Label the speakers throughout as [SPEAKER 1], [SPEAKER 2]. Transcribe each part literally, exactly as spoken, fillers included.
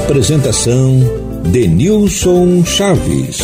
[SPEAKER 1] Apresentação Denilson Chaves.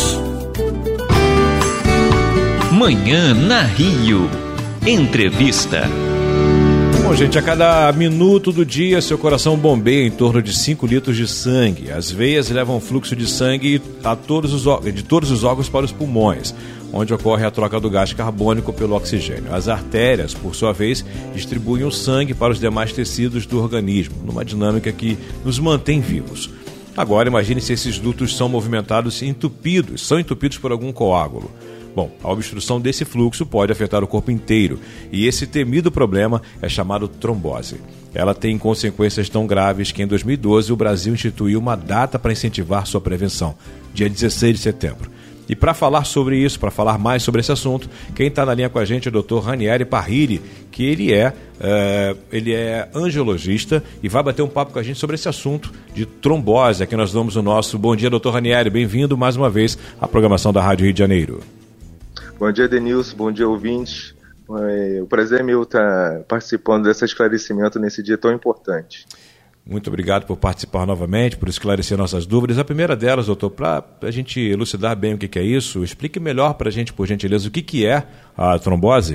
[SPEAKER 2] Manhã na Rio. Entrevista.
[SPEAKER 3] Bom, gente, a cada minuto do dia, seu coração bombeia em torno de cinco litros de sangue. As veias levam fluxo de sangue a todos os, de todos os órgãos para os pulmões, onde ocorre a troca do gás carbônico pelo oxigênio. As artérias, por sua vez, distribuem o sangue para os demais tecidos do organismo, numa dinâmica que nos mantém vivos. Agora, imagine se esses dutos são movimentados e entupidos, são entupidos por algum coágulo. Bom, a obstrução desse fluxo pode afetar o corpo inteiro, e esse temido problema é chamado trombose. Ela tem consequências tão graves que em dois mil e doze o Brasil instituiu uma data para incentivar sua prevenção, dia dezesseis de setembro. E para falar sobre isso, para falar mais sobre esse assunto, quem está na linha com a gente é o doutor Ranieri Parrilli, que ele é, é, ele é angiologista e vai bater um papo com a gente sobre esse assunto de trombose. Aqui nós damos o nosso bom dia, doutor Ranieri. Bem-vindo mais uma vez à programação da Rádio Rio de Janeiro.
[SPEAKER 4] Bom dia, Denilson. Bom dia, ouvintes. O prazer é meu estar participando desse esclarecimento nesse dia tão importante.
[SPEAKER 3] Muito obrigado por participar novamente, por esclarecer nossas dúvidas. A primeira delas, doutor, para a gente elucidar bem o que, que é isso, explique melhor para a gente, por gentileza, o que, que é a trombose.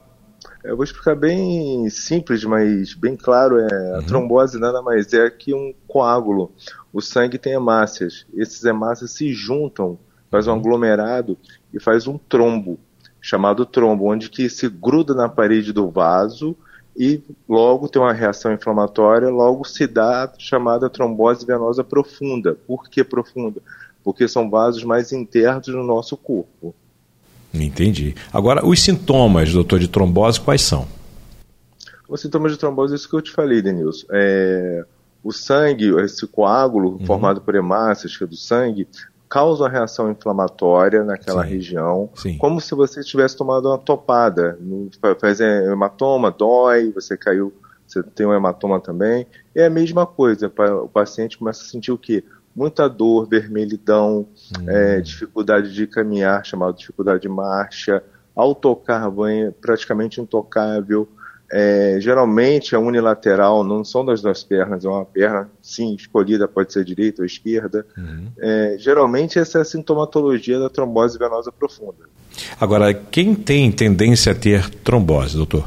[SPEAKER 4] Eu vou explicar bem simples, mas bem claro. É, a uhum. trombose nada mais é que um coágulo. O sangue tem hemácias. Esses hemácias se juntam, faz um aglomerado e faz um trombo, chamado trombo, onde que se gruda na parede do vaso e logo tem uma reação inflamatória, logo se dá a chamada trombose venosa profunda. Por que profunda? Porque são vasos mais internos no nosso corpo.
[SPEAKER 3] Entendi. Agora, os sintomas, doutor, de trombose, quais são?
[SPEAKER 4] Os sintomas de trombose é isso que eu te falei, Denilson. É, o sangue, esse coágulo uhum. formado por hemácias, que é do sangue, causa uma reação inflamatória naquela sim, região, sim. como se você tivesse tomado uma topada. Faz hematoma, dói, você caiu, você tem um hematoma também. É a mesma coisa, o paciente começa a sentir o quê? Muita dor, vermelhidão, hum. é, dificuldade de caminhar, chamada dificuldade de marcha, ao tocar banho, praticamente intocável. É, geralmente é unilateral, não são das duas pernas, é uma perna, sim, escolhida, pode ser direita ou esquerda. Uhum. É, geralmente essa é a sintomatologia da trombose venosa profunda.
[SPEAKER 3] Agora, quem tem tendência a ter trombose, doutor?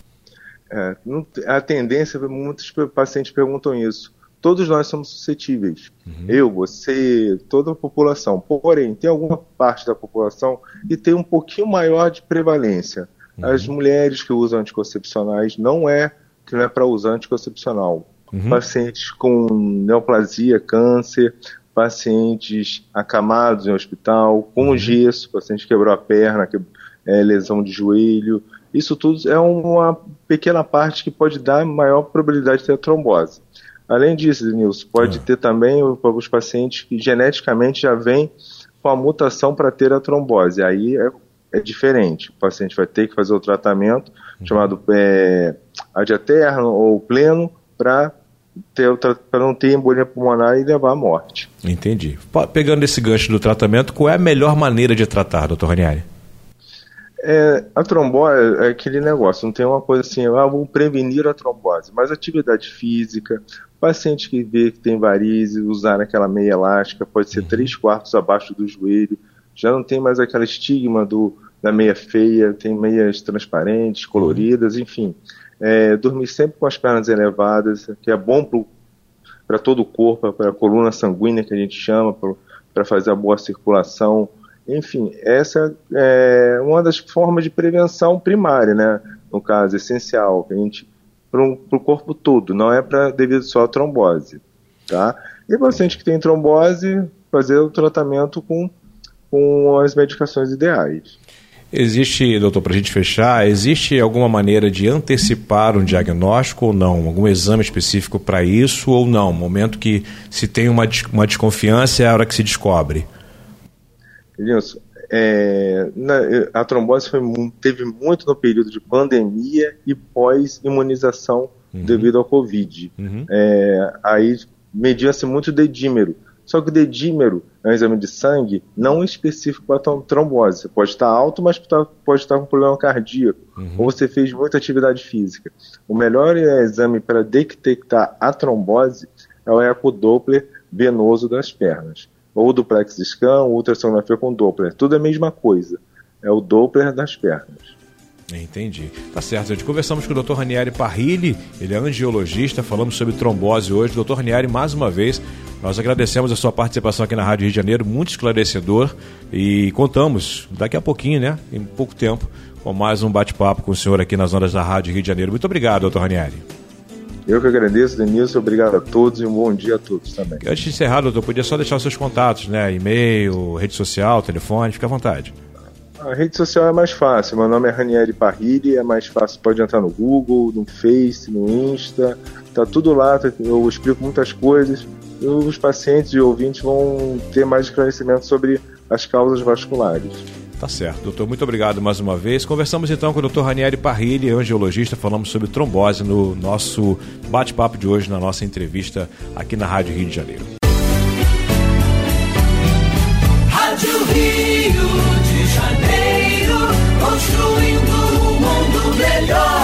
[SPEAKER 4] É, a tendência, muitos pacientes perguntam isso. Todos nós somos suscetíveis. Uhum. Eu, você, toda a população. Porém, tem alguma parte da população que tem um pouquinho maior de prevalência. As mulheres que usam anticoncepcionais não é que não é para usar anticoncepcional. Uhum. Pacientes com neoplasia, câncer, pacientes acamados em hospital, com uhum. gesso, paciente que quebrou a perna, que, é, lesão de joelho. Isso tudo é uma pequena parte que pode dar maior probabilidade de ter trombose. Além disso, Denilson, pode uhum. ter também os pacientes que geneticamente já vêm com a mutação para ter a trombose. Aí é é diferente, o paciente vai ter que fazer o tratamento uhum. chamado é, ad eterno ou pleno para não ter embolia pulmonar e levar à morte.
[SPEAKER 3] Entendi. Pegando esse gancho do tratamento, qual é a melhor maneira de tratar, doutor Ranieri?
[SPEAKER 4] É, a trombose é aquele negócio, não tem uma coisa assim, ah, vou prevenir a trombose, mas atividade física, paciente que vê que tem varizes, usar aquela meia elástica, pode ser uhum. três quartos abaixo do joelho, já não tem mais aquele estigma do, da meia feia, tem meias transparentes, coloridas, enfim. É, dormir sempre com as pernas elevadas, que é bom para todo o corpo, para a coluna sanguínea que a gente chama, para fazer a boa circulação. Enfim, essa é uma das formas de prevenção primária, né? No caso, essencial, que a gente para o corpo todo, não é para devido só à trombose. Tá? E o paciente que tem trombose, fazer o tratamento com com as medicações ideais.
[SPEAKER 3] Existe, doutor, para a gente fechar, existe alguma maneira de antecipar um diagnóstico ou não? Algum exame específico para isso ou não? No momento que se tem uma, uma desconfiança é a hora que se descobre.
[SPEAKER 4] Isso. É, na, a trombose foi, teve muito no período de pandemia e pós-imunização uhum. devido ao Covid. Uhum. É, aí media-se muito dedímero. Só que o dedímero é um exame de sangue não específico para trombose. Você pode estar alto, mas pode estar com problema cardíaco. Uhum. Ou você fez muita atividade física. O melhor exame para detectar a trombose é o ecodoppler venoso das pernas. Ou duplex scan, ultrassonografia com Doppler, tudo é a mesma coisa. É o Doppler das pernas.
[SPEAKER 3] Entendi. Tá certo, gente. Conversamos com o doutor Ranieri Parrilli, ele é angiologista, falamos sobre trombose hoje. doutor Ranieri, mais uma vez, nós agradecemos a sua participação aqui na Rádio Rio de Janeiro, muito esclarecedor, e contamos daqui a pouquinho, né, em pouco tempo, com mais um bate-papo com o senhor aqui nas ondas da Rádio Rio de Janeiro. Muito obrigado, doutor Ranieri.
[SPEAKER 4] Eu que agradeço, Denilson, obrigado a todos e um bom dia a todos também.
[SPEAKER 3] Antes de encerrar, doutor, podia só deixar os seus contatos, né, e-mail, rede social, telefone, fica à vontade.
[SPEAKER 4] A rede social é mais fácil, meu nome é Ranieri Parrilli, é mais fácil, pode entrar no Google, no Face, no Insta, tá tudo lá, eu explico muitas coisas, e os pacientes e ouvintes vão ter mais esclarecimento sobre as causas vasculares.
[SPEAKER 3] Tá certo, doutor, muito obrigado mais uma vez. Conversamos então com o doutor Ranieri Parrilli, angiologista, falamos sobre trombose no nosso bate-papo de hoje, na nossa entrevista aqui na Rádio Rio de Janeiro.
[SPEAKER 5] Rádio Rio de Janeiro, construindo um mundo melhor.